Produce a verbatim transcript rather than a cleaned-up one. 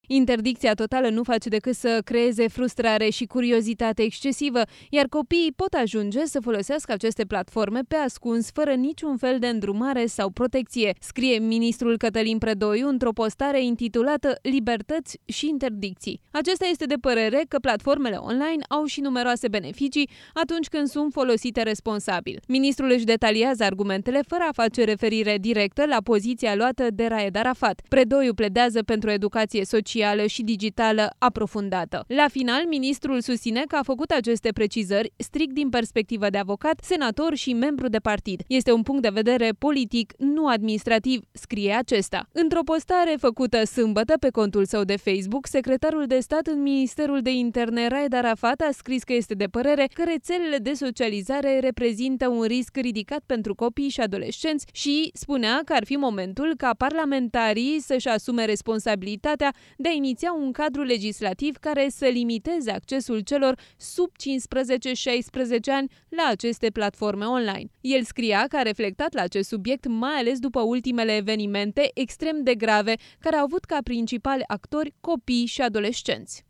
Interdicția totală nu face decât să creeze frustrare și curiozitate excesivă, iar copiii pot ajunge să folosească aceste platforme pe ascuns, fără niciun fel de îndrumare sau protecție, scrie ministrul Cătălin Predoiu într-o postare intitulată Libertăți și interdicții. Acesta este de părere că platformele online au și numeroase beneficii atunci când sunt folosite responsabil. Ministrul își detaliază argumentele fără a face referire directă la poziția luată de Raed Arafat. Predoiu pledează pentru educație socială și digitală aprofundată. La final, ministrul susține că a făcut aceste precizări strict din perspectivă de avocat, senator și membru de partid. Este un punct de vedere politic, nu administrativ, scrie acesta. Într-o postare făcută sâmbătă pe contul său de Facebook, secretarul de stat în Ministerul de Interne Raed Arafat a scris că este de părere că rețelele de socializare reprezintă un risc ridicat pentru copii și adolescenți și spunea că ar fi momentul ca parlamentarii să-și asume responsabilitatea de a iniția un cadru legislativ care să limiteze accesul celor sub cincisprezece șaisprezece ani la aceste platforme online. El scria că a reflectat la acest subiect mai ales după ultimele evenimente extrem de grave care au avut ca principali actori copii și adolescenți.